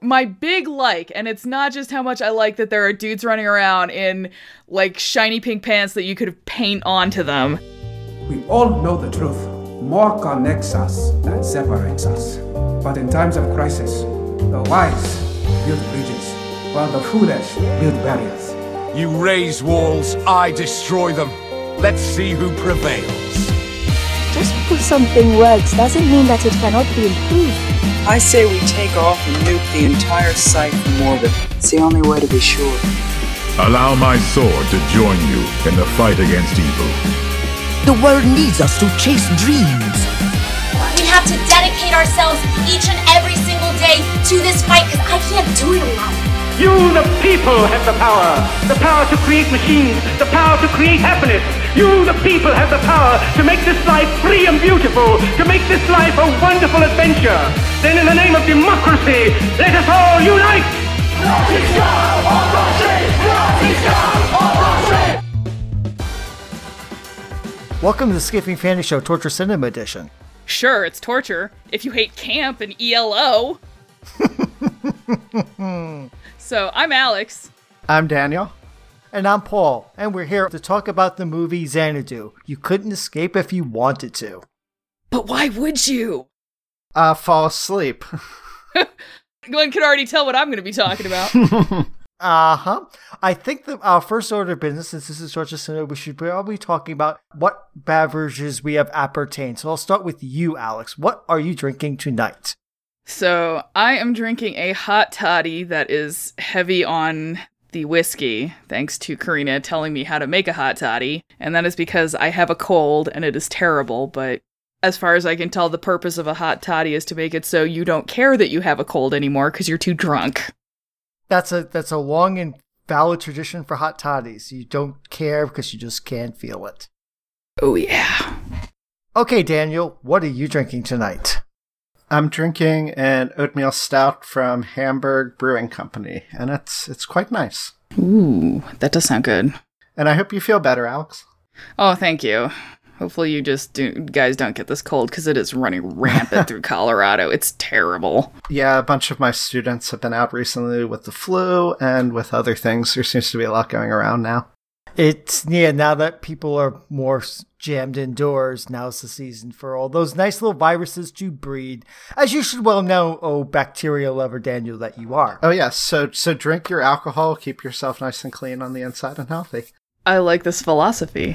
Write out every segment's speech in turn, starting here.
my big and it's not just how much I like that there are dudes running around in, like, shiny pink pants that you could paint onto them. We all know the truth. More connects us than separates us. But in times of crisis, the wise build bridges, while the foolish build barriers. You raise walls, I destroy them. Let's see who prevails. Just because something works doesn't mean that it cannot be improved. I say we take off and nuke the entire site from orbit. It's the only way to be sure. Allow my sword to join you in the fight against evil. The world needs us to chase dreams. We have to dedicate ourselves each and every single day to this fight because I can't do it alone. You, the people, have the power to create machines, the power to create happiness. You, the people, have the power to make this life free and beautiful, to make this life a wonderful adventure. Then in the name of democracy, let us all unite! Welcome to the Skipping Fantasy Show Torture Cinema Edition. Sure, it's torture if you hate camp and ELO. So, I'm Alex. I'm Daniel. And I'm Paul, and we're here to talk about the movie Xanadu. You couldn't escape if you wanted to. But why would you? Fall asleep. Glenn can already tell what I'm going to be talking about. Uh-huh. I think that our first order of business, since this is Torture Cinema, we should probably be talking about what beverages we have appertained. So I'll start with you, Alex. What are you drinking tonight? So, I am drinking a hot toddy that is heavy on the whiskey, thanks to Karina telling me how to make a hot toddy. And that is because I have a cold and it is terrible, but as far as I can tell, the purpose of a hot toddy is to make it so you don't care that you have a cold anymore because you're too drunk. That's a long and valid tradition for hot toddies. You don't care because you just can't feel it. Oh, yeah. Okay, Daniel, what are you drinking tonight? I'm drinking an oatmeal stout from Hamburg Brewing Company, and it's quite nice. Ooh, that does sound good. And I hope you feel better, Alex. Oh, thank you. Hopefully you guys don't get this cold, because it is running rampant through Colorado. It's terrible. Yeah, a bunch of my students have been out recently with the flu and with other things. There seems to be a lot going around now. Now that people are more jammed indoors, now's the season for all those nice little viruses to breed. As you should well know, oh bacteria lover Daniel, that you are. Oh yes, so drink your alcohol, keep yourself nice and clean on the inside and healthy. I like this philosophy.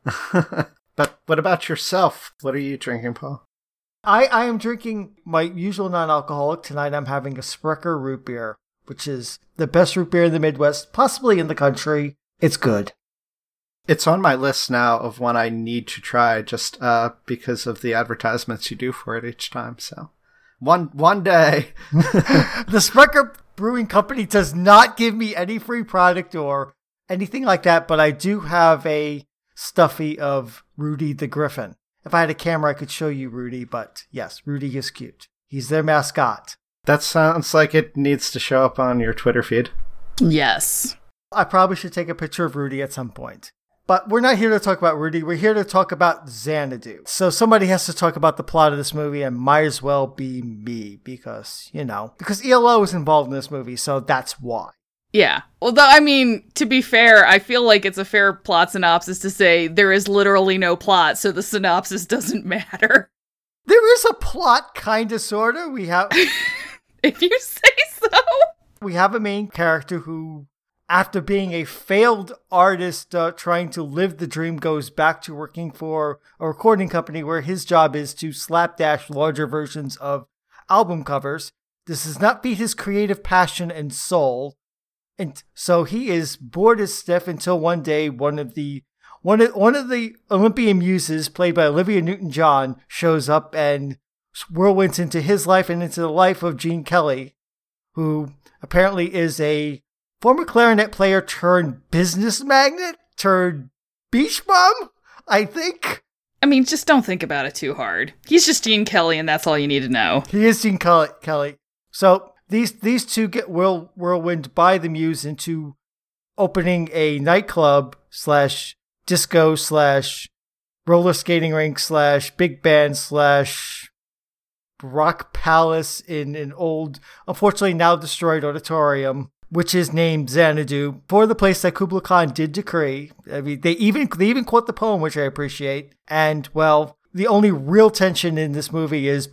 But what about yourself? What are you drinking, Paul? I am drinking my usual non-alcoholic. Tonight I'm having a Sprecher root beer, which is the best root beer in the Midwest, possibly in the country. It's good. It's on my list now of one I need to try just because of the advertisements you do for it each time. So one day. The Sprecher Brewing Company does not give me any free product or anything like that, but I do have a stuffy of Rudy the Griffin. If I had a camera, I could show you Rudy, but yes, Rudy is cute. He's their mascot. That sounds like it needs to show up on your Twitter feed. Yes. I probably should take a picture of Rudy at some point. But we're not here to talk about Rudy. We're here to talk about Xanadu. So somebody has to talk about the plot of this movie, and might as well be me because ELO is involved in this movie, so that's why. Yeah. Well, I mean, to be fair, I feel like it's a fair plot synopsis to say there is literally no plot, so the synopsis doesn't matter. There is a plot, kinda, sorta. We have... If you say so. We have a main character who, after being a failed artist trying to live the dream, goes back to working for a recording company where his job is to slapdash larger versions of album covers. This does not beat his creative passion and soul. And so he is bored as stiff until one day one of the Olympian muses, played by Olivia Newton-John, shows up and whirlwinds into his life and into the life of Gene Kelly, who apparently is a former clarinet player turned business magnate turned beach bum, I think. I mean, just don't think about it too hard. He's just Gene Kelly, and that's all you need to know. He is Gene Kelly. So these two get whirlwind by the muse into opening a nightclub / disco / roller skating rink / big band / rock palace in an old, unfortunately now destroyed auditorium, which is named Xanadu, for the place that Kublai Khan did decree. I mean, they even quote the poem, which I appreciate. And, well, the only real tension in this movie is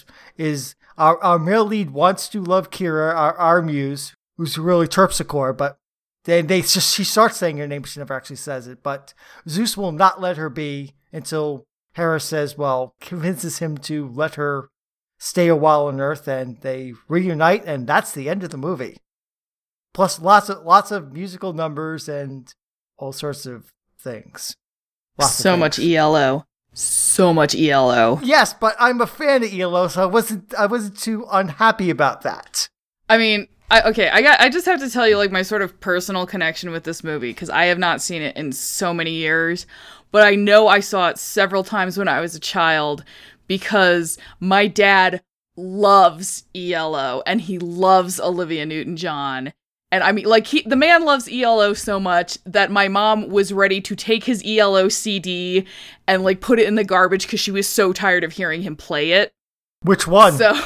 our male lead wants to love Kira, our muse, who's really Terpsichore, but she starts saying her name, but she never actually says it. But Zeus will not let her be until Hera convinces him to let her stay a while on Earth, and they reunite, and that's the end of the movie. Plus lots of musical numbers and all sorts of things. So much ELO. So much ELO. Yes, but I'm a fan of ELO, so I wasn't too unhappy about that. I mean, I just have to tell you, like, my sort of personal connection with this movie, because I have not seen it in so many years, but I know I saw it several times when I was a child, because my dad loves ELO, and he loves Olivia Newton-John. And I mean, like, the man loves ELO so much that my mom was ready to take his ELO CD and, like, put it in the garbage because she was so tired of hearing him play it. Which one? So,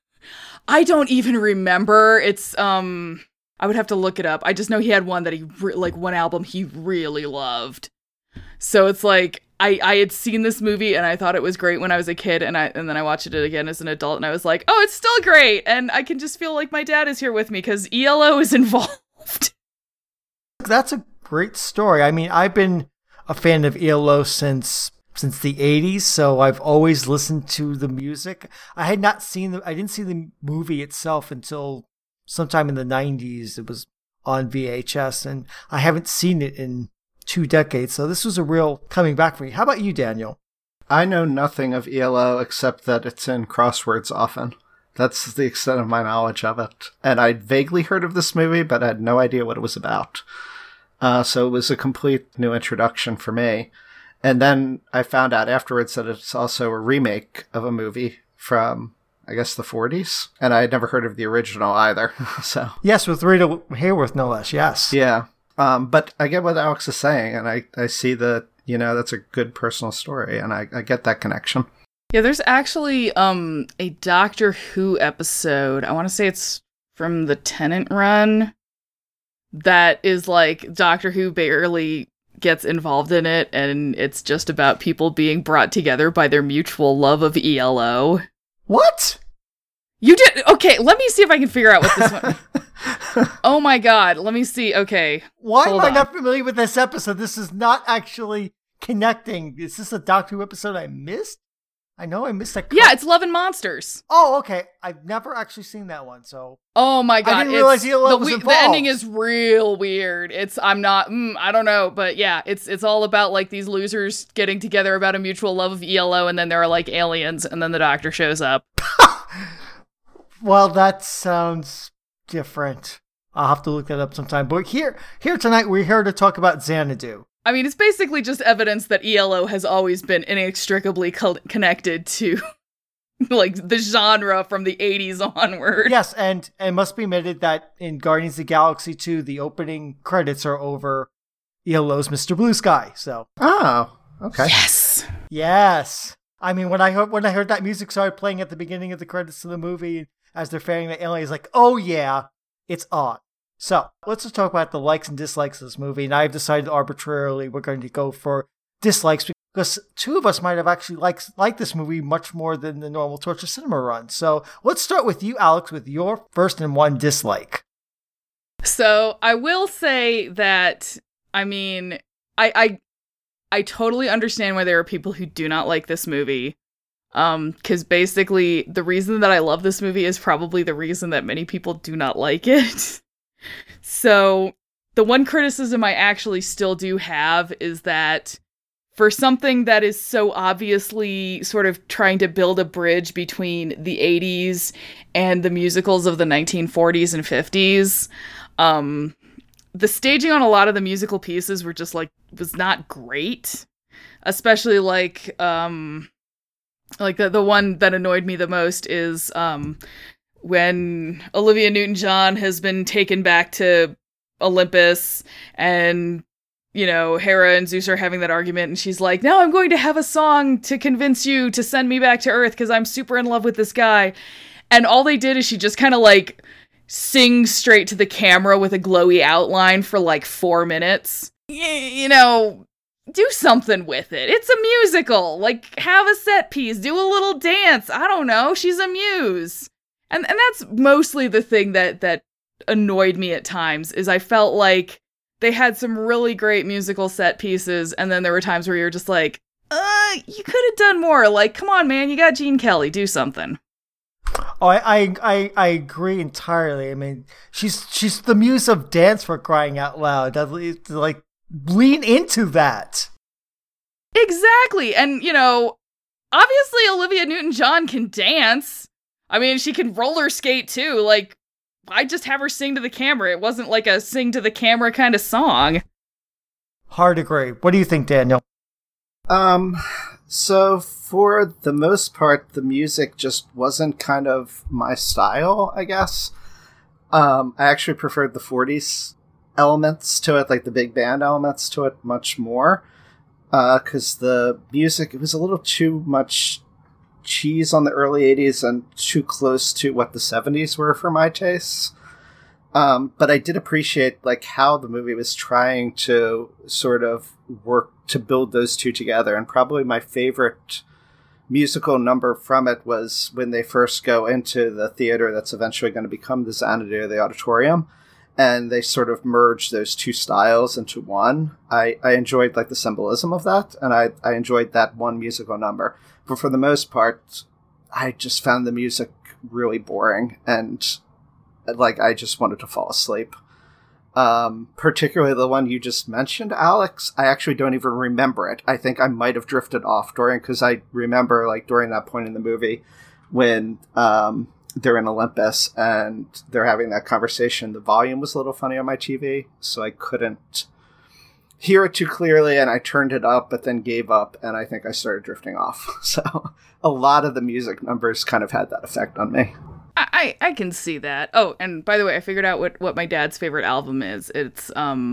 I don't even remember. It's, I would have to look it up. I just know he had one that one album he really loved. So it's like, I had seen this movie and I thought it was great when I was a kid, and then I watched it again as an adult and I was like, oh, it's still great, and I can just feel like my dad is here with me because ELO is involved. That's a great story. I mean, I've been a fan of ELO since the 80s, so I've always listened to the music. I didn't see the movie itself until sometime in the 90s. It was on VHS, and I haven't seen it in 2 decades, so this was a real coming back for me. How about you, Daniel? I know nothing of ELO except that it's in crosswords often. That's the extent of my knowledge of it. And I'd vaguely heard of this movie, but I had no idea what it was about. So it was a complete new introduction for me. And then I found out afterwards that it's also a remake of a movie from, I guess, the 40s. And I had never heard of the original either. So yes, with Rita Hayworth, no less, yes. Yeah. But I get what Alex is saying, and I see that, that's a good personal story, and I get that connection. Yeah, there's actually a Doctor Who episode, I want to say it's from the Tennant run, that is like Doctor Who barely gets involved in it, and it's just about people being brought together by their mutual love of ELO. What? You did? Okay, let me see if I can figure out what this one... Oh my god, let me see. Okay. Why am I not familiar with this episode? This is not actually connecting. Is this a Doctor Who episode I missed? I know I missed that. Yeah, it's Love and Monsters. Oh, okay. I've never actually seen that one, so. Oh my god. I didn't realize ELO was involved. The ending is real weird. I don't know, but yeah, it's all about like these losers getting together about a mutual love of ELO, and then there are like aliens, and then the Doctor shows up. Well, that sounds different. I'll have to look that up sometime. But here tonight, we're here to talk about Xanadu. I mean, it's basically just evidence that ELO has always been inextricably connected to, like, the genre from the 80s onward. Yes, and it must be admitted that in Guardians of the Galaxy 2, the opening credits are over ELO's Mr. Blue Sky. So. Oh, okay. Yes. I mean, when I heard that music started playing at the beginning of the credits of the movie, as they're fanning the aliens, like, oh yeah, it's on. So let's just talk about the likes and dislikes of this movie. And I've decided arbitrarily we're going to go for dislikes because 2 of us might have actually liked this movie much more than the normal Torture Cinema run. So let's start with you, Alex, with your first and one dislike. So I will say that, I mean, I totally understand why there are people who do not like this movie. Because basically the reason that I love this movie is probably the reason that many people do not like it. So the one criticism I actually still do have is that for something that is so obviously sort of trying to build a bridge between the 80s and the musicals of the 1940s and 50s, the staging on a lot of the musical pieces was not great. Especially like the one that annoyed me the most is when Olivia Newton-John has been taken back to Olympus and Hera and Zeus are having that argument, and she's like, now I'm going to have a song to convince you to send me back to Earth because I'm super in love with this guy. And all they did is she just kind of like sings straight to the camera with a glowy outline for like 4 minutes. Do something with it. It's a musical. Like, have a set piece, do a little dance. I don't know. She's a muse. And that's mostly the thing that annoyed me at times, is I felt like they had some really great musical set pieces, and then there were times where you're just like, you could have done more. Like, come on, man, you got Gene Kelly, do something. Oh, I agree entirely. I mean, she's the muse of dance, for crying out loud. Like, lean into that. Exactly. And, obviously Olivia Newton-John can dance. I mean, she can roller skate too. Like, I just have her sing to the camera. It wasn't like a sing to the camera kind of song. Hard agree. What do you think, Daniel? So for the most part, the music just wasn't kind of my style, I guess. I actually preferred the 40s elements to it, like the big band elements to it, much more. Because the music, it was a little too much cheese on the early 80s and too close to what the 70s were for my tastes. But I did appreciate like how the movie was trying to sort of work to build those two together. And probably my favorite musical number from it was when they first go into the theater that's eventually going to become the Xanadu, the auditorium, and they sort of merge those two styles into one. I enjoyed like the symbolism of that, and I enjoyed that one musical number. But for the most part, I just found the music really boring, and like I just wanted to fall asleep. Particularly the one you just mentioned, Alex, I actually don't even remember it. I think I might have drifted off because I remember like during that point in the movie when they're in Olympus and they're having that conversation, the volume was a little funny on my TV, so I couldn't hear it too clearly, and I turned it up but then gave up, and I think I started drifting off. So a lot of the music numbers kind of had that effect on me. I can see that. Oh, and by the way, I figured out what my dad's favorite album is. It's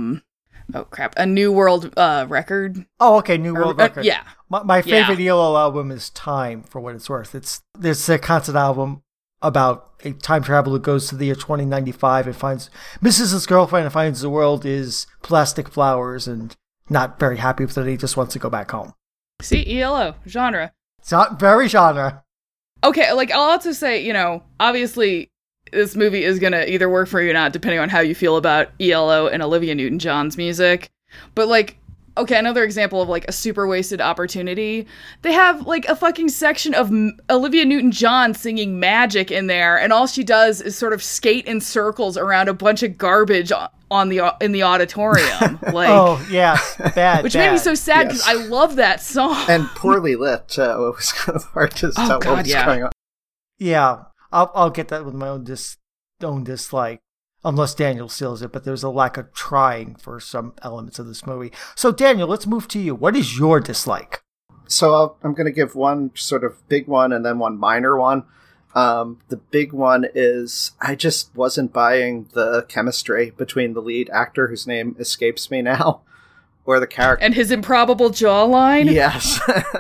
A New World Record. Oh, okay, New World Record. Yeah. My favorite ELO album is Time, for what it's worth. It's a concert album about a time traveler who goes to the year 2095 and misses his girlfriend and finds the world is plastic flowers and not very happy with it. He just wants to go back home. See, ELO, genre. It's not very genre. Okay, like, I'll also say, obviously, this movie is gonna either work for you or not, depending on how you feel about ELO and Olivia Newton-John's music. But, like, okay, another example of, like, a super wasted opportunity. They have, like, a fucking section of Olivia Newton-John singing Magic in there, and all she does is sort of skate in circles around a bunch of garbage in the auditorium. Like, oh, yeah, bad. Which made me so sad, because I love that song. And poorly lit, too. It was kind of hard to tell what was going on. Yeah, I'll get that with my own dislike. Unless Daniel steals it, but there's a lack of trying for some elements of this movie. So, Daniel, let's move to you. What is your dislike? So I'm going to give one sort of big one and then one minor one. The big one is I just wasn't buying the chemistry between the lead actor, whose name escapes me now, or the character. And his improbable jawline? Yes.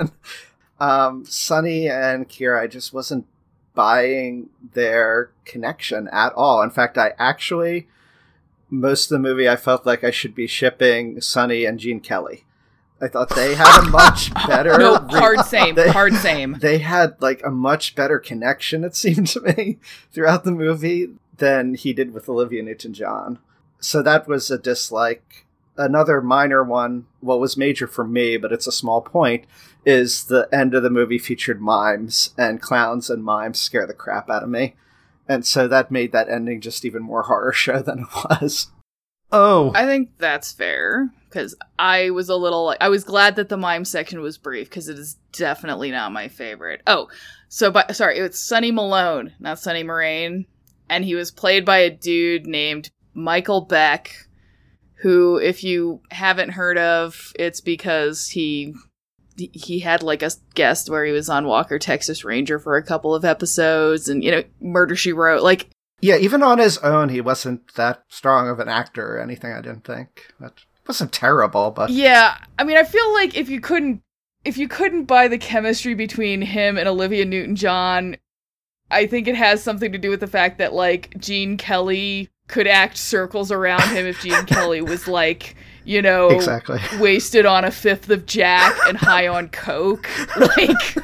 Sonny and Kira, I just wasn't buying their connection at all. In fact, most of the movie I felt like I should be shipping Sonny and Gene Kelly. I thought they had a much better... No, hard same. They had like a much better connection, it seemed to me, throughout the movie than he did with Olivia Newton-John. So that was a dislike. Another minor one, what was major for me, but it's a small point, is the end of the movie featured mimes, and clowns and mimes scare the crap out of me. And so that made that ending just even more horror show than it was. Oh. I think that's fair, because I was I was glad that the mime section was brief, because it is definitely not my favorite. Oh, sorry, it's Sonny Malone, not Sonny Moraine, and he was played by a dude named Michael Beck, who, if you haven't heard of, it's because he had like a guest where he was on Walker, Texas Ranger for a couple of episodes, and, Murder, She Wrote, like... Yeah, even on his own, he wasn't that strong of an actor or anything, I didn't think. But wasn't terrible, but yeah, I mean, I feel like if you couldn't buy the chemistry between him and Olivia Newton-John, I think it has something to do with the fact that, like, Gene Kelly could act circles around him if Gene Kelly was, like, you know, exactly wasted on a fifth of Jack and high on coke. Like,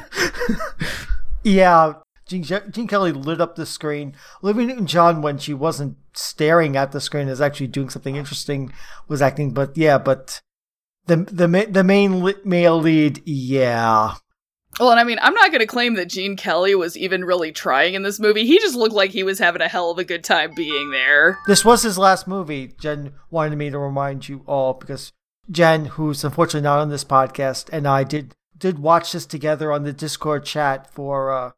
yeah, Gene Kelly lit up the screen. Olivia Newton-John, when she wasn't staring at the screen, is actually doing something interesting, was acting. But yeah, but the main male lead, yeah. Well, and I mean, I'm not going to claim that Gene Kelly was even really trying in this movie. He just looked like he was having a hell of a good time being there. This was his last movie. Jen wanted me to remind you all, because Jen, who's unfortunately not on this podcast, and I did watch this together on the Discord chat for our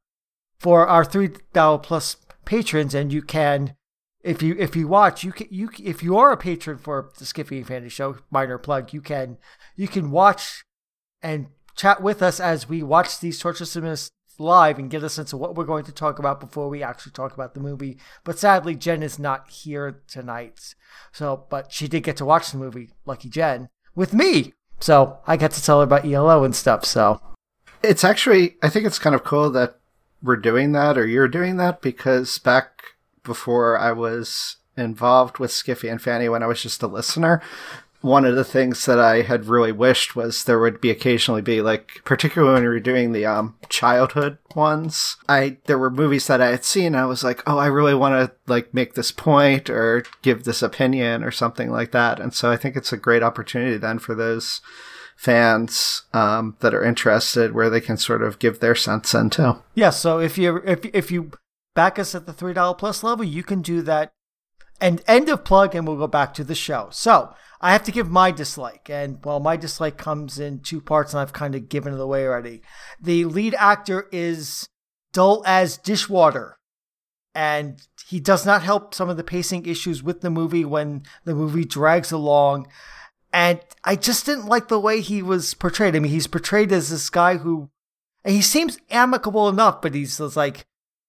$3 plus patrons, and you can, if you watch, if you are a patron for the Skiffy and Fanny Show, minor plug, you can watch and chat with us as we watch these Torture Cinemas live and get a sense of what we're going to talk about before we actually talk about the movie. But sadly, Jen is not here tonight. But she did get to watch the movie, lucky Jen, with me. So I got to tell her about ELO and stuff. So it's actually, I think it's kind of cool that we're doing that, or you're doing that, because back before I was involved with Skiffy and Fanny, when I was just a listener, one of the things that I had really wished was there would be occasionally be, like, particularly when we were doing the childhood ones, there were movies that I had seen, and I was like, oh, I really want to, like, make this point or give this opinion or something like that. And so I think it's a great opportunity then for those fans that are interested, where they can sort of give their sense in too. Yeah, so if you back us at the $3 plus level, you can do that. And end of plug, and we'll go back to the show. So I have to give my dislike, and well, my dislike comes in two parts, and I've kind of given it away already. The lead actor is dull as dishwater, and he does not help some of the pacing issues with the movie when the movie drags along. And I just didn't like the way he was portrayed. I mean, he's portrayed as this guy who, and he seems amicable enough, but he's like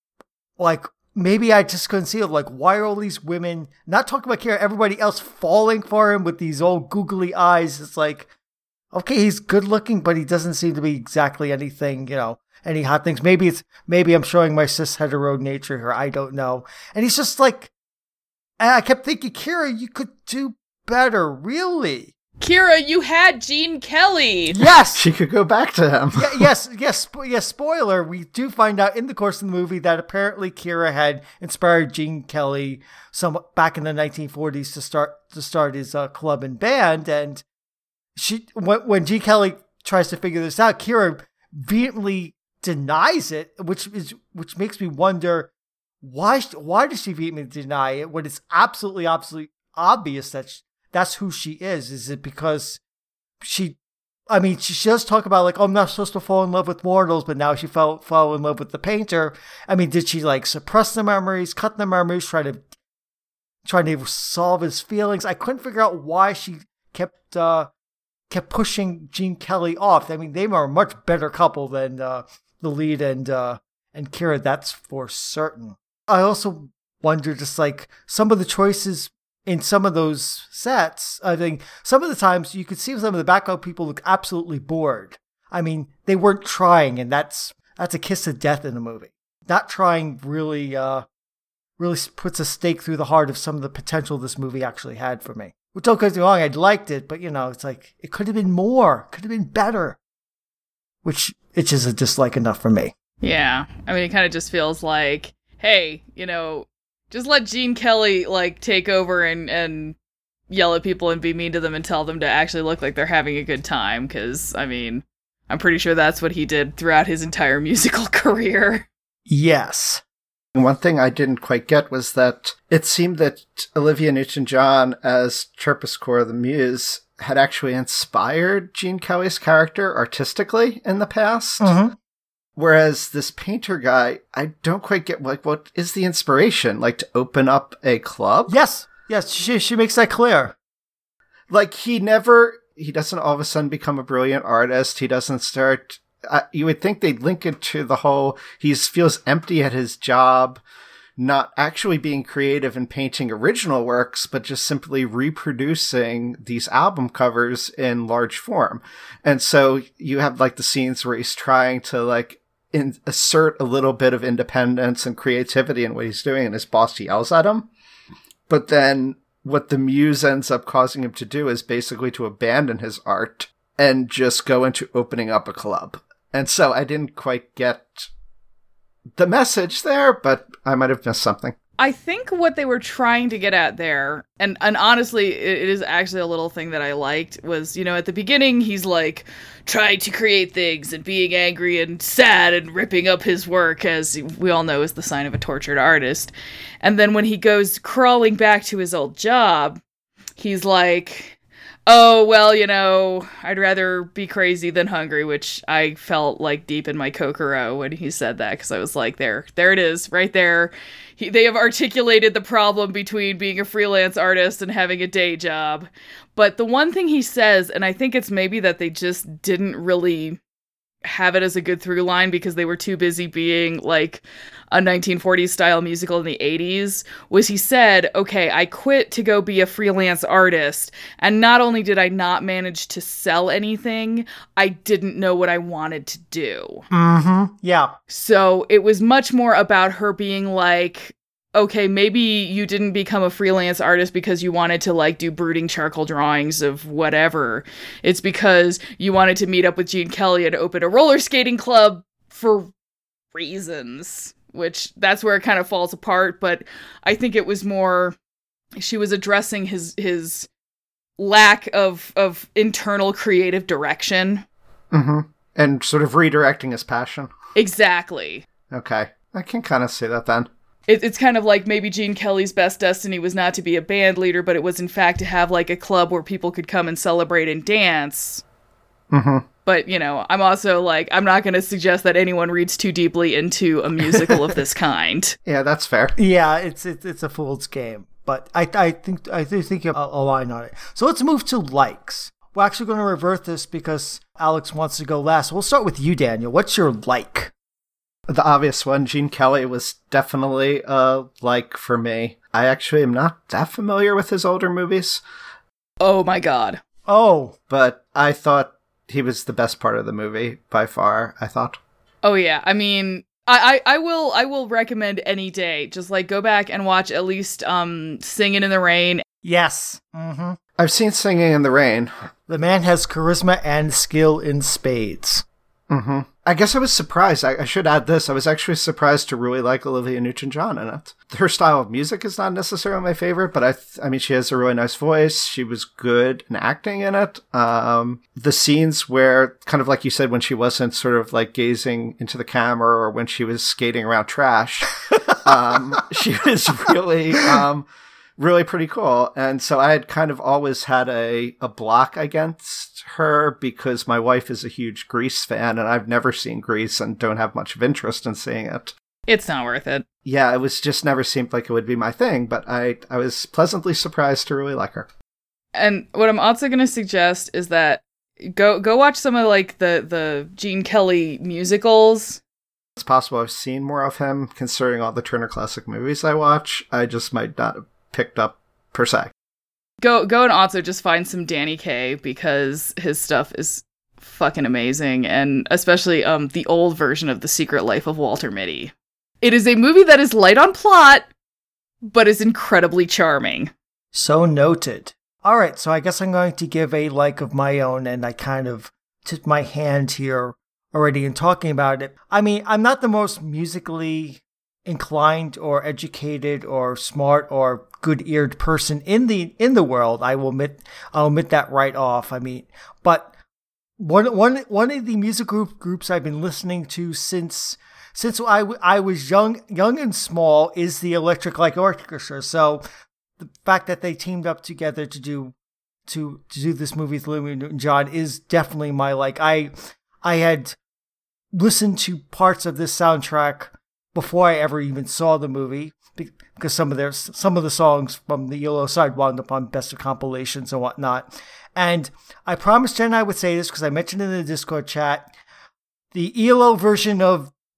maybe I just couldn't see it. Like, why are all these women, not talking about Kira, everybody else falling for him with these old googly eyes? It's like, okay, he's good looking, but he doesn't seem to be exactly anything, any hot things. Maybe I'm showing my cis hetero nature here. I don't know. And he's just like, and I kept thinking, Kira, you could do better, really. Kira, you had Gene Kelly. Yes, she could go back to him. Yes. Spoiler: we do find out in the course of the movie that apparently Kira had inspired Gene Kelly back in the 1940s to start his club and band. And when Gene Kelly tries to figure this out, Kira vehemently denies it, which makes me wonder why does she vehemently deny it when it's absolutely obvious that that's who she is. Is it because she does talk about, like, oh, I'm not supposed to fall in love with mortals, but now she fell in love with the painter. I mean, did she, like, suppress the memories, cut the memories, try to solve his feelings? I couldn't figure out why she kept pushing Gene Kelly off. I mean, they are a much better couple than the lead and Kira, that's for certain. I also wonder, just like some of the choices in some of those sets, I think some of the times you could see some of the background people look absolutely bored. I mean, they weren't trying, and that's a kiss of death in the movie. Not trying really puts a stake through the heart of some of the potential this movie actually had for me. Well, don't get me wrong, I liked it, but it's like, it could have been more, could have been better. Which, it's just a dislike enough for me. Yeah, I mean, it kind of just feels like, hey, just let Gene Kelly, like, take over and yell at people and be mean to them and tell them to actually look like they're having a good time. Because, I mean, I'm pretty sure that's what he did throughout his entire musical career. Yes. One thing I didn't quite get was that it seemed that Olivia Newton-John as Terpsichore the Muse had actually inspired Gene Kelly's character artistically in the past. Mm-hmm. Whereas this painter guy, I don't quite get, like, what is the inspiration? Like, to open up a club? Yes, she makes that clear. Like, he doesn't all of a sudden become a brilliant artist. He doesn't start, you would think they'd link it to the whole, he feels empty at his job. not actually being creative and painting original works, but just simply reproducing these album covers in large form. And so you have like the scenes where he's trying to like assert a little bit of independence and creativity in what he's doing, and his boss yells at him. But then what the muse ends up causing him to do is basically to abandon his art and just go into opening up a club. And so I didn't quite get the message there, but I might have missed something. I think what they were trying to get at there, and honestly, it is actually a little thing that I liked, was, at the beginning, he's like trying to create things and being angry and sad and ripping up his work, as we all know is the sign of a tortured artist. And then when he goes crawling back to his old job, he's like, oh, well, I'd rather be crazy than hungry, which I felt like deep in my kokoro when he said that, because I was like, there it is, right there. They have articulated the problem between being a freelance artist and having a day job. But the one thing he says, and I think it's maybe that they just didn't really have it as a good through line because they were too busy being like a 1940s style musical in the 80s, was he said, okay, I quit to go be a freelance artist, and not only did I not manage to sell anything, I didn't know what I wanted to do. Mm-hmm. Yeah. So it was much more about her being like, okay, maybe you didn't become a freelance artist because you wanted to like do brooding charcoal drawings of whatever. It's because you wanted to meet up with Gene Kelly and open a roller skating club for reasons, which that's where it kind of falls apart. But I think it was more, she was addressing his lack of internal creative direction. Mm-hmm. And sort of redirecting his passion. Exactly. Okay. I can kind of see that then. It's kind of like maybe Gene Kelly's best destiny was not to be a band leader, but it was in fact to have like a club where people could come and celebrate and dance. Mm-hmm. But, I'm also like, I'm not going to suggest that anyone reads too deeply into a musical of this kind. Yeah, that's fair. Yeah, it's a fool's game. But I think you're aligned on it. So let's move to likes. We're actually going to revert this because Alex wants to go last. We'll start with you, Daniel. What's your like? The obvious one, Gene Kelly, was definitely a like for me. I actually am not that familiar with his older movies. Oh my god. Oh. But I thought he was the best part of the movie, by far, I thought. Oh yeah, I mean, I will recommend any day. Just like go back and watch at least Singing in the Rain. Yes. Mm-hmm. I've seen Singing in the Rain. The man has charisma and skill in spades. Mm-hmm. I guess I was surprised. I should add this. I was actually surprised to really like Olivia Newton-John in it. Her style of music is not necessarily my favorite, but I mean, she has a really nice voice. She was good in acting in it. The scenes where, kind of like you said, when she wasn't sort of like gazing into the camera or when she was skating around trash, she was really... really pretty cool. And so I had kind of always had a block against her because my wife is a huge Grease fan and I've never seen Grease and don't have much of interest in seeing it. It's not worth it. Yeah, it was just never seemed like it would be my thing, but I was pleasantly surprised to really like her. And what I'm also going to suggest is that go watch some of like the Gene Kelly musicals. It's possible I've seen more of him considering all the Turner Classic Movies I watch. I just might not have picked up per se. Go and also just find some Danny Kaye because his stuff is fucking amazing, and especially the old version of The Secret Life of Walter Mitty. It is a movie that is light on plot, but is incredibly charming. So noted. All right, so I guess I'm going to give a like of my own, and I kind of tipped my hand here already in talking about it. I mean, I'm not the most musically inclined or educated or smart or good-eared person in the world. I'll admit that right off. I mean, but one of the music groups I've been listening to since I was young and small is the Electric Light Orchestra. So the fact that they teamed up together to do this movie with Olivia Newton-John is definitely my like. I had listened to parts of this soundtrack before I ever even saw the movie, because some of the songs from the ELO side wound up on best of compilations and whatnot. And I promised Jen I would say this because I mentioned in the Discord chat, the ELO version of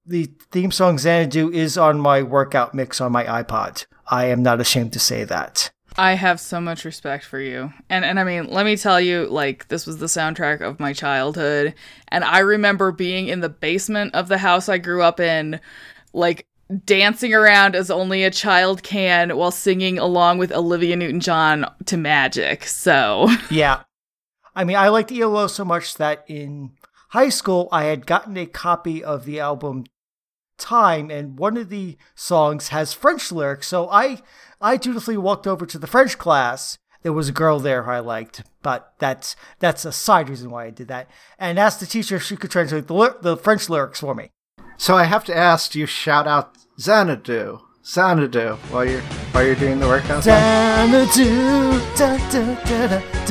the theme song Xanadu is on my workout mix on my iPod. I am not ashamed to say that. I have so much respect for you. And I mean, let me tell you, like, this was the soundtrack of my childhood. And I remember being in the basement of the house I grew up in, like, dancing around as only a child can while singing along with Olivia Newton-John to Magic. So, yeah. I mean, I liked ELO so much that in high school, I had gotten a copy of the album Time, and one of the songs has French lyrics. So I dutifully walked over to the French class. There was a girl there who I liked, but that's a side reason why I did that. And asked the teacher if she could translate the French lyrics for me. So I have to ask, do you shout out Xanadu while you're doing the workout? Xanadu, da, da, da, da, da,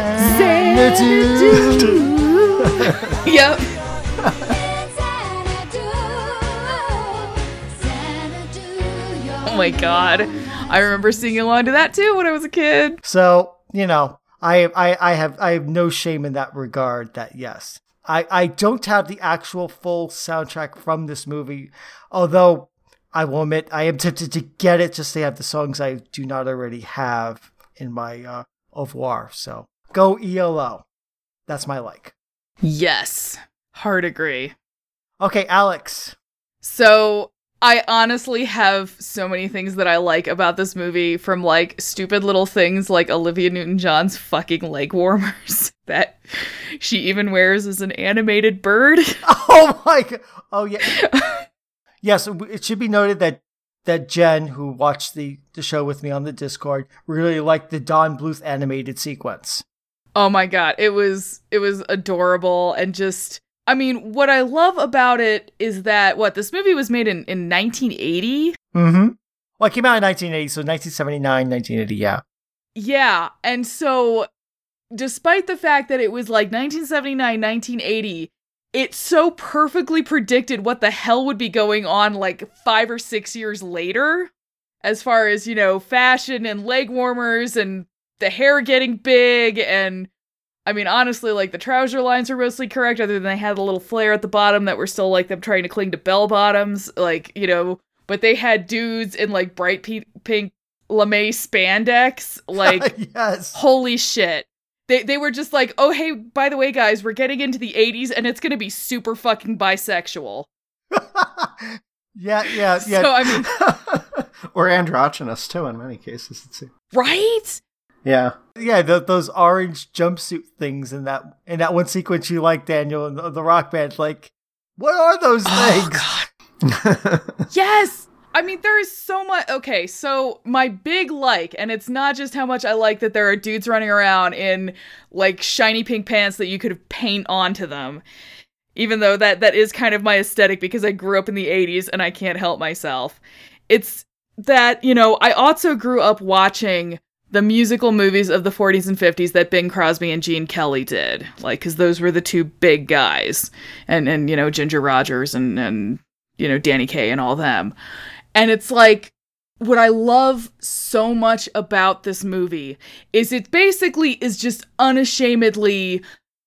Xanadu. Yep. Oh my god. I remember singing along to that too when I was a kid. So, I have no shame in that regard that yes. I don't have the actual full soundtrack from this movie, although I will admit I am tempted to get it just to have the songs I do not already have in my oeuvre. So go ELO. That's my like. Yes. Hard agree. Okay, Alex. So I honestly have so many things that I like about this movie, from like stupid little things like Olivia Newton-John's fucking leg warmers that she even wears as an animated bird. Oh my god. Oh yeah. Yes, it should be noted that Jen, who watched the show with me on the Discord, really liked the Don Bluth animated sequence. Oh my god, it was adorable, and just, I mean, what I love about it is that, this movie was made in 1980? Mm-hmm. Well, it came out in 1980, so 1979, 1980, yeah. Yeah, and so, despite the fact that it was like 1979, 1980, it so perfectly predicted what the hell would be going on like 5 or 6 years later, as far as, fashion and leg warmers and the hair getting big, and I mean, honestly, like, the trouser lines are mostly correct, other than they had a little flare at the bottom that were still, like, them trying to cling to bell bottoms, like, but they had dudes in, like, bright pink lame spandex, like, yes. Holy shit. They were just like, oh, hey, by the way, guys, we're getting into the 80s, and it's gonna be super fucking bisexual. Yeah. So, I mean... or androgynous, too, in many cases, it seems. Right? Yeah. Yeah, those orange jumpsuit things in that one sequence you like, Daniel, in the rock band. Like, what are those things? God. Yes! I mean, there is so much. Okay, so my big like, and it's not just how much I like that there are dudes running around in, like, shiny pink pants that you could paint onto them. Even though that is kind of my aesthetic because I grew up in the 80s and I can't help myself. It's that, I also grew up watching the musical movies of the 40s and 50s that Bing Crosby and Gene Kelly did. Like, because those were the two big guys. And Ginger Rogers and Danny Kaye and all them. And it's like, what I love so much about this movie is it basically is just unashamedly,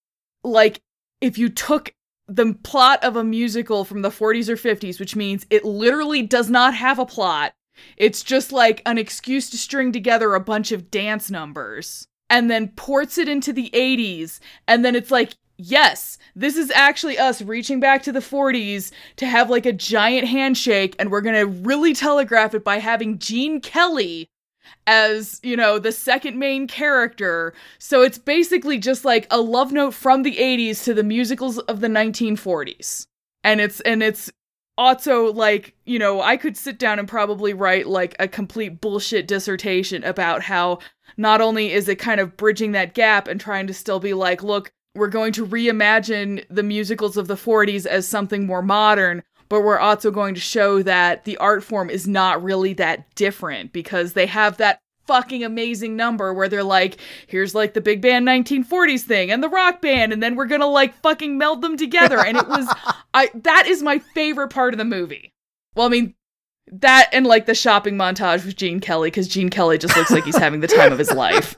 like, if you took the plot of a musical from the 40s or 50s, which means it literally does not have a plot. It's just like an excuse to string together a bunch of dance numbers and then ports it into the 80s. And then it's like, yes, this is actually us reaching back to the 40s to have like a giant handshake. And we're going to really telegraph it by having Gene Kelly as, the second main character. So it's basically just like a love note from the 80s to the musicals of the 1940s. And it's also, like, I could sit down and probably write, like, a complete bullshit dissertation about how not only is it kind of bridging that gap and trying to still be like, look, we're going to reimagine the musicals of the 40s as something more modern, but we're also going to show that the art form is not really that different because they have that fucking amazing number where they're like, here's like the big band 1940s thing and the rock band, and then we're gonna like fucking meld them together. And it was, that is my favorite part of the movie. Well, I mean, that and like the shopping montage with Gene Kelly, because Gene Kelly just looks like he's having the time of his life.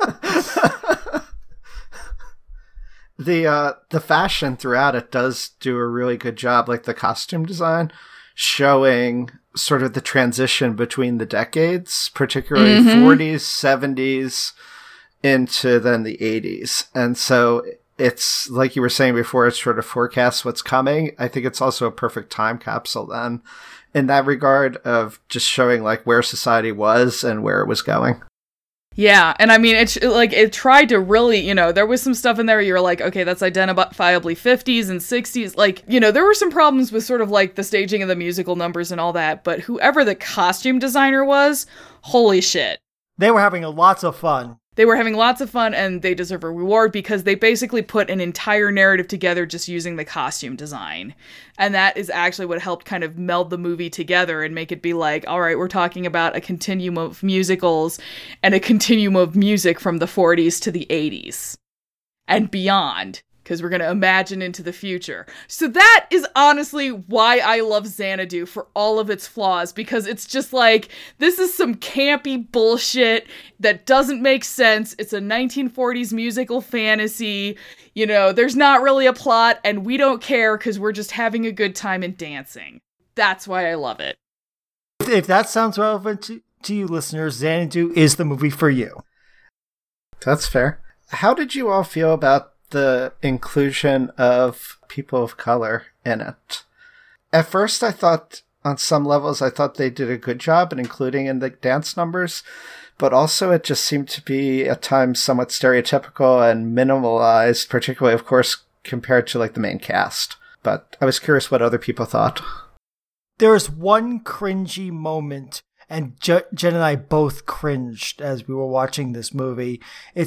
The fashion throughout it does do a really good job, like the costume design. showing sort of the transition between the decades, particularly 40s, 70s, into then the 80s. And so it's, like you were saying before, it sort of forecasts what's coming. I think it's also a perfect time capsule then, in that regard, of just showing like where society was and where it was going. Yeah, and I mean, it tried to really, there was some stuff in there where you were like, okay, that's identifiably 50s and 60s. Like, there were some problems with sort of like the staging of the musical numbers and all that, but whoever the costume designer was, holy shit. They were having lots of fun. They were having lots of fun, and they deserve a reward because they basically put an entire narrative together just using the costume design. And that is actually what helped kind of meld the movie together and make it be like, all right, we're talking about a continuum of musicals and a continuum of music from the 40s to the 80s and beyond, because we're going to imagine into the future. So that is honestly why I love Xanadu, for all of its flaws, because it's just like, this is some campy bullshit that doesn't make sense. It's a 1940s musical fantasy. There's not really a plot, and we don't care because we're just having a good time and dancing. That's why I love it. If that sounds relevant to you listeners, Xanadu is the movie for you. That's fair. How did you all feel about the inclusion of people of color in it? At first, I thought, on some levels, they did a good job in including in the dance numbers, but also it just seemed to be at times somewhat stereotypical and minimalized, particularly, of course, compared to like the main cast. But I was curious what other people thought. There's one cringy moment, and Jen and I both cringed as we were watching this movie.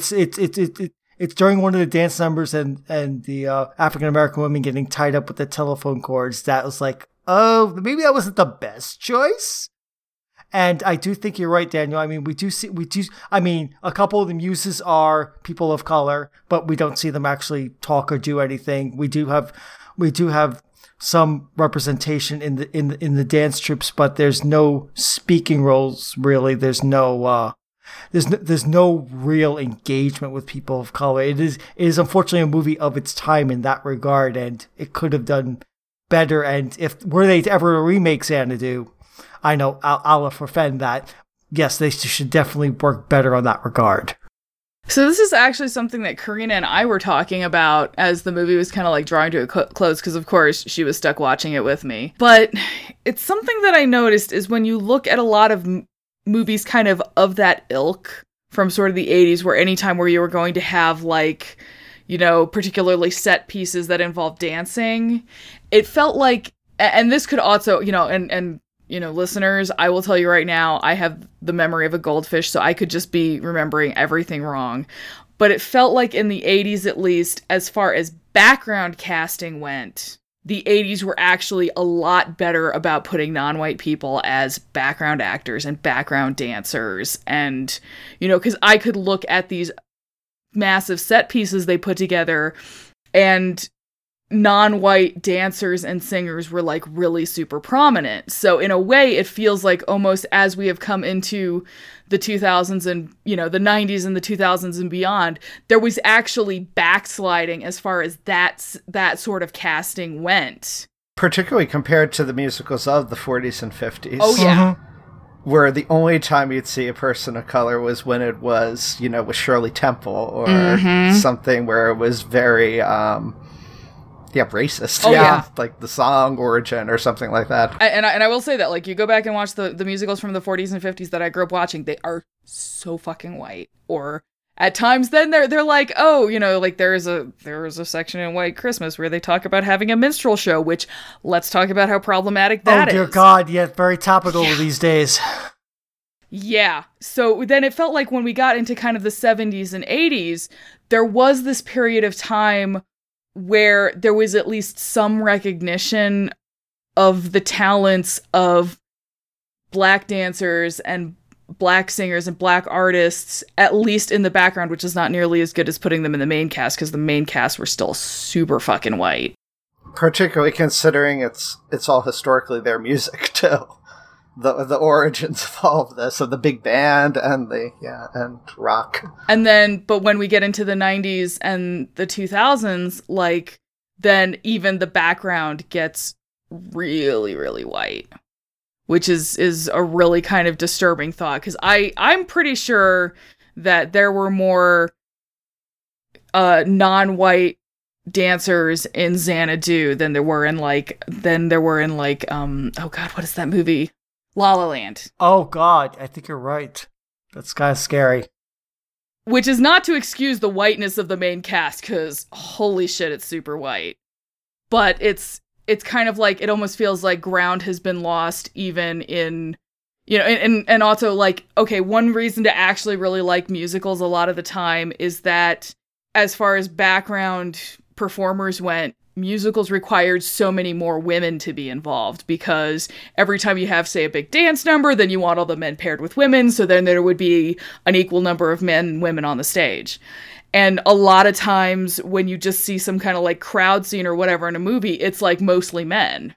It's during one of the dance numbers and the African-American woman getting tied up with the telephone cords. That was like, oh, maybe that wasn't the best choice. And I do think you're right, Daniel. I mean, a couple of the muses are people of color, but we don't see them actually talk or do anything. We do have some representation in the dance troops, but there's no speaking roles really. There's no real engagement with people of color. It is unfortunately a movie of its time in that regard, and it could have done better. And if were they to ever remake Xanadu, I know I'll defend that. Yes, they should definitely work better on that regard. So this is actually something that Karina and I were talking about as the movie was kind of like drawing to a close, because of course she was stuck watching it with me. But it's something that I noticed is when you look at a lot of movies kind of that ilk from sort of the 80s, where anytime where you were going to have like, particularly set pieces that involve dancing, it felt like, and this could also, and listeners, I will tell you right now, I have the memory of a goldfish, so I could just be remembering everything wrong. But it felt like in the 80s, at least, as far as background casting went, the 80s were actually a lot better about putting non-white people as background actors and background dancers. And, because I could look at these massive set pieces they put together, and non-white dancers and singers were like really super prominent. So in a way, it feels like almost as we have come into the 2000s and, the 90s and the 2000s and beyond, there was actually backsliding as far as that sort of casting went. Particularly compared to the musicals of the 40s and 50s. Oh, yeah. Where the only time you'd see a person of color was when it was, with Shirley Temple or something where it was very, racist. Oh, yeah. Like the song Origin or something like that. And I will say that, like, you go back and watch the musicals from the 40s and 50s that I grew up watching, they are so fucking white. Or at times then they're like, oh, like there is a section in White Christmas where they talk about having a minstrel show, which let's talk about how problematic that is. Oh, dear God, yeah, very topical these days. Yeah. So then it felt like when we got into kind of the 70s and 80s, there was this period of time where there was at least some recognition of the talents of Black dancers and Black singers and Black artists, at least in the background, which is not nearly as good as putting them in the main cast, because the main cast were still super fucking white. Particularly considering it's all historically their music, too. The origins of all of this, of the big band and and rock. And then, but when we get into the 90s and the 2000s, like, then even the background gets really, really white, which is a really kind of disturbing thought, because I'm pretty sure that there were more non-white dancers in Xanadu than there were in oh god, what is that movie? La La Land. Oh god, I think you're right. That's kind of scary. Which is not to excuse the whiteness of the main cast, because holy shit, it's super white. But it's kind of like, it almost feels like ground has been lost even in, you know, and also like, okay, one reason to actually really like musicals a lot of the time is that as far as background performers went, musicals required so many more women to be involved, because every time you have, say, a big dance number, then you want all the men paired with women, so then there would be an equal number of men and women on the stage. And a lot of times when you just see some kind of like crowd scene or whatever in a movie, it's like mostly men.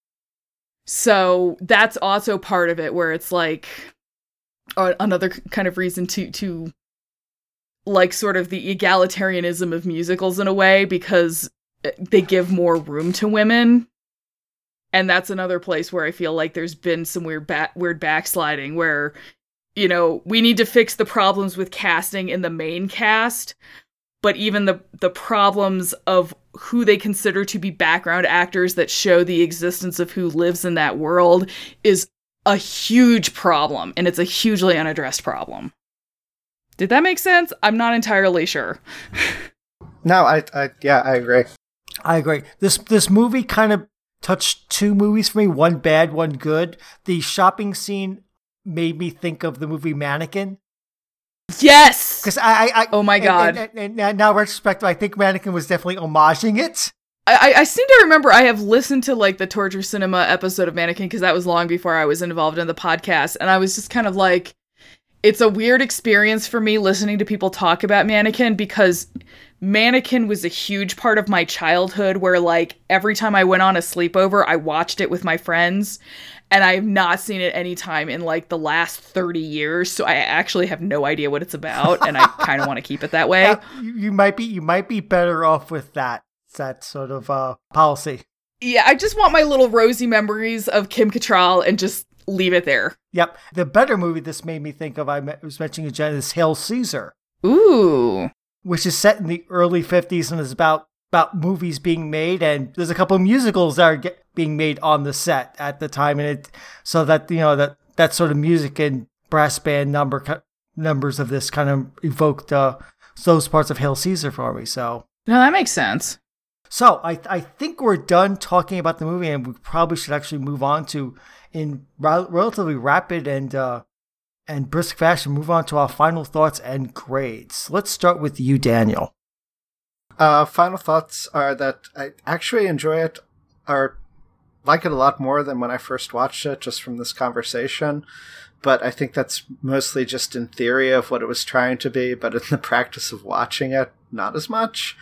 So that's also part of it, where it's like another kind of reason to like sort of the egalitarianism of musicals in a way, because they give more room to women. And that's another place where I feel like there's been some weird backsliding, where, you know, we need to fix the problems with casting in the main cast, but even the problems of who they consider to be background actors that show the existence of who lives in that world is a huge problem, and it's a hugely unaddressed problem. Did that make sense? I'm not entirely sure. No, I agree. I agree. This movie kind of touched two movies for me, one bad, one good. The shopping scene made me think of the movie Mannequin. Yes! Because I oh my god. And now retrospective, I think Mannequin was definitely homaging it. I seem to remember I have listened to like the Torture Cinema episode of Mannequin, because that was long before I was involved in the podcast, and I was just kind of like, it's a weird experience for me listening to people talk about Mannequin, because Mannequin was a huge part of my childhood, where like every time I went on a sleepover, I watched it with my friends, and I have not seen it any time in like the last 30 years. So I actually have no idea what it's about, and I kind of want to keep it that way. Yeah, you might be better off with that sort of policy. Yeah, I just want my little rosy memories of Kim Cattrall and just leave it there. Yep. The better movie this made me think of, I was mentioning Jen, is Hail Caesar. Ooh. Which is set in the early 50s and is about movies being made, and there's a couple of musicals that are being made on the set at the time, and it so that, you know, that sort of music and brass band numbers of this kind of evoked those parts of Hail Caesar for me. So no, that makes sense. So I think we're done talking about the movie, and we probably should actually move on to, in relatively rapid and brisk fashion, move on to our final thoughts and grades. Let's start with you, Daniel. Final thoughts are that I actually enjoy it, or like it a lot more than when I first watched it, just from this conversation. But I think that's mostly just in theory of what it was trying to be, but in the practice of watching it, not as much.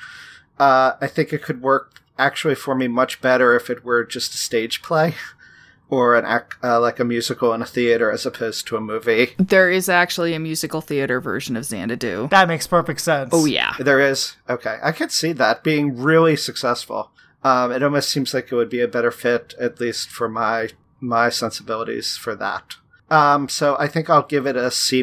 I think it could work actually for me much better if it were just a stage play, or an like a musical in a theater as opposed to a movie. There is actually a musical theater version of Xanadu. That makes perfect sense. Oh yeah, there is. Okay, I could see that being really successful. It almost seems like it would be a better fit, at least for my sensibilities for that. So I think I'll give it a C-.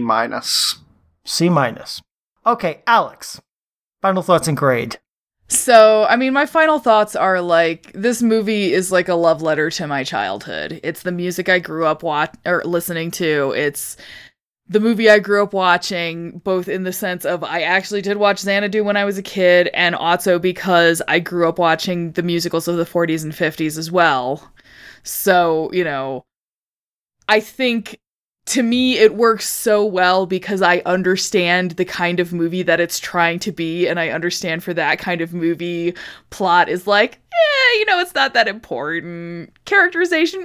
C-. Okay, Alex. Final thoughts and grade. So, I mean, my final thoughts are like, this movie is like a love letter to my childhood. It's the music I grew up listening to. It's the movie I grew up watching, both in the sense of I actually did watch Xanadu when I was a kid, and also because I grew up watching the musicals of the 40s and 50s as well. So, you know, I think to me it works so well because I understand the kind of movie that it's trying to be, and I understand for that kind of movie, plot is like, you know, it's not that important. Characterization,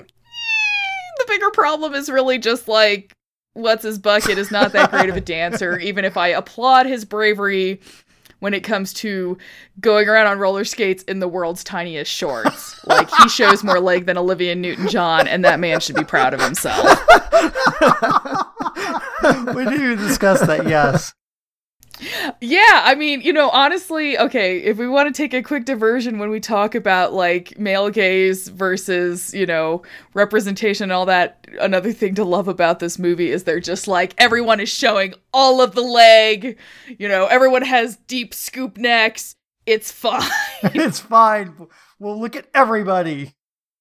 the bigger problem is really just like, what's his bucket is not that great of a dancer, even if I applaud his bravery when it comes to going around on roller skates in the world's tiniest shorts. Like, he shows more leg than Olivia Newton-John, and that man should be proud of himself. We didn't even discuss that, yes. Yeah, I mean, honestly, okay, if we want to take a quick diversion when we talk about, like, male gaze versus, representation and all that, another thing to love about this movie is they're just like, everyone is showing all of the leg, everyone has deep scoop necks, it's fine. It's fine. We'll look at everybody.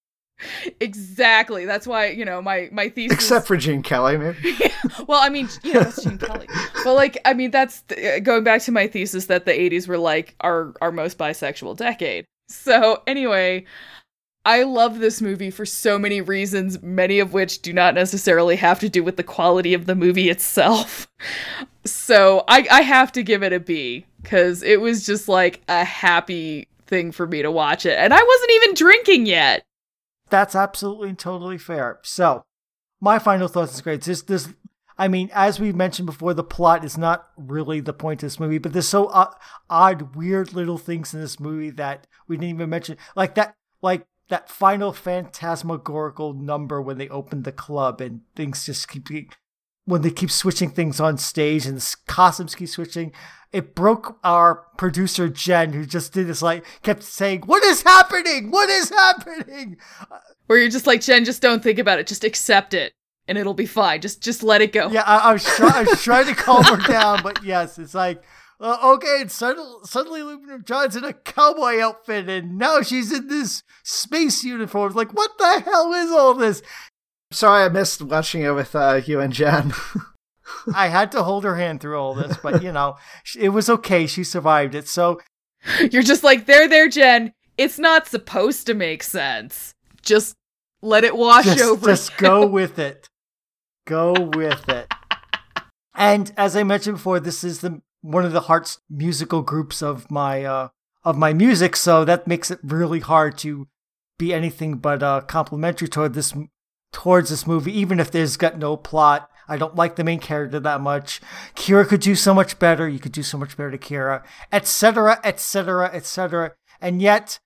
Exactly. That's why, my thesis... Except for Gene Kelly, maybe. Well, I mean, that's Gene Kelly. But, like, I mean, that's going back to my thesis that the 80s were, like, our most bisexual decade. So, anyway, I love this movie for so many reasons, many of which do not necessarily have to do with the quality of the movie itself. So, I have to give it a B, because it was just, like, a happy thing for me to watch it. And I wasn't even drinking yet. That's absolutely totally fair. So, my final thoughts is great. This, I mean, as we mentioned before, the plot is not really the point of this movie, but there's so odd, weird little things in this movie that we didn't even mention. Like that final phantasmagorical number when they open the club and things just when they keep switching things on stage and the costumes keep switching. It broke our producer, Jen, who just did this, like, kept saying, "What is happening? What is happening?" Where you're just like, Jen, just don't think about it. Just accept it, and it'll be fine. Just let it go. Yeah, I was trying to calm her down, but yes, it's like, okay, and suddenly Aluminum John's in a cowboy outfit, and now she's in this space uniform. Like, what the hell is all this? Sorry, I missed watching it with you and Jen. I had to hold her hand through all this, but, it was okay. She survived it. So you're just like, there, Jen. It's not supposed to make sense. Just let it wash over. Just go with it. Go with it. And as I mentioned before, this is one of the Hearts musical groups of my music, so that makes it really hard to be anything but complimentary towards this movie, even if there's got no plot. I don't like the main character that much. Kira could do so much better. You could do so much better to Kira, etc., etc., etc. And yet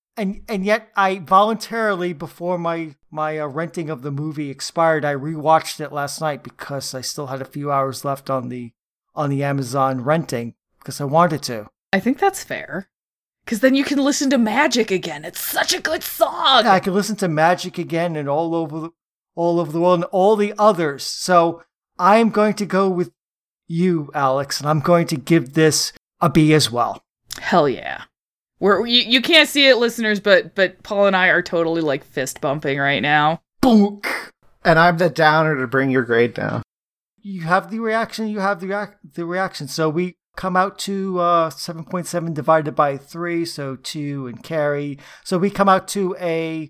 I voluntarily, before my renting of the movie expired, I rewatched it last night because I still had a few hours left on the Amazon renting because I wanted to. I think that's fair. Because then you can listen to Magic again. It's such a good song. Yeah, I can listen to Magic again and all over the world and all the others. So I'm going to go with you, Alex, and I'm going to give this a B as well. Hell yeah. You can't see it, listeners, but Paul and I are totally, like, fist bumping right now. Boonk! And I'm the downer to bring your grade down. You have the reaction, the reaction. So we come out to 7.7 divided by 3, so 2 and carry. So we come out to a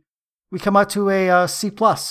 C+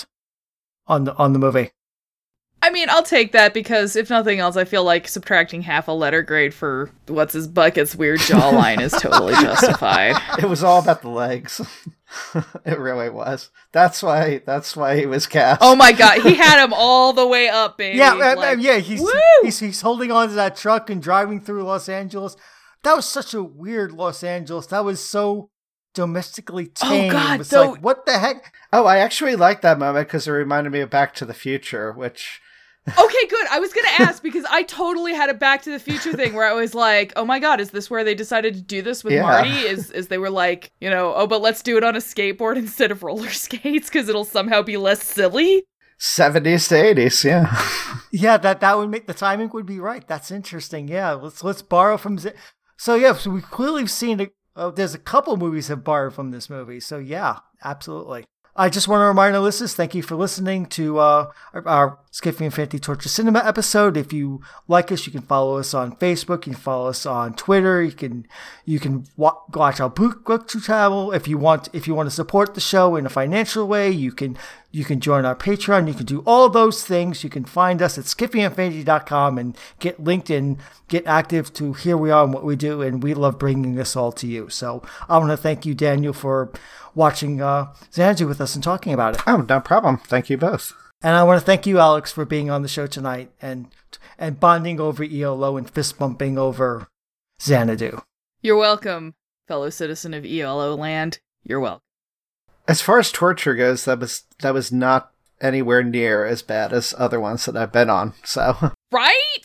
on the movie. I mean, I'll take that because if nothing else, I feel like subtracting half a letter grade for what's his bucket's weird jawline is totally justified. It was all about the legs. It really was. That's why he was cast. Oh my god, he had him all the way up, baby. Yeah, he's holding on to that truck and driving through Los Angeles. That was such a weird Los Angeles. That was so domestically tame. Oh god, it was like, what the heck? Oh, I actually liked that moment because it reminded me of Back to the Future, which... Okay, good. I was going to ask because I totally had a Back to the Future thing where I was like, oh my god, is this where they decided to do this with Marty? Is they were like, but let's do it on a skateboard instead of roller skates because it'll somehow be less silly? 70s to 80s, yeah. Yeah, that would make the timing would be right. That's interesting. Yeah, let's borrow from... So we clearly have seen there's a couple movies have borrowed from this movie. So yeah, absolutely. I just want to remind our listeners, thank you for listening to our Skiffy and Fantasy Torture Cinema episode. If you like us, you can follow us on Facebook. You can follow us on Twitter. You can watch our book channel. If you want to support the show in a financial way, you can join our Patreon. You can do all those things. You can find us at skiffyandfantasy.com and get linked and get active to here we are and what we do. And we love bringing this all to you. So I want to thank you, Daniel, for watching Xanadu with us and talking about it. Oh, no problem. Thank you both. And I want to thank you, Alex, for being on the show tonight and bonding over ELO and fist bumping over Xanadu. You're welcome, fellow citizen of ELO land. You're welcome. As far as torture goes, that was not anywhere near as bad as other ones that I've been on. So right?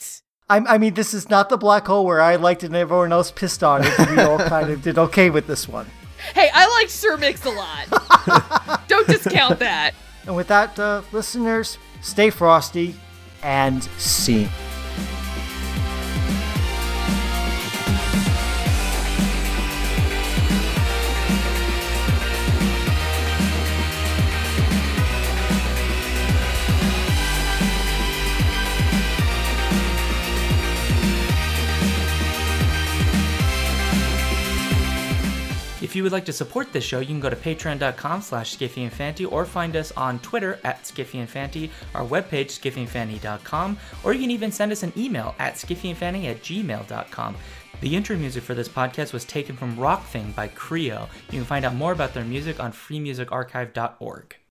I mean, this is not the black hole where I liked it and everyone else pissed on it. We all kind of did okay with this one. Hey, I like Sir Mix a lot. Don't discount that. And with that, listeners, stay frosty and scene. If you would like to support this show, you can go to patreon.com/SkiffyandFanty or find us on Twitter @SkiffyandFanty, our webpage SkiffyandFanty.com, or you can even send us an email at SkiffyandFanty@gmail.com. The intro music for this podcast was taken from Rock Thing by Creo. You can find out more about their music on freemusicarchive.org.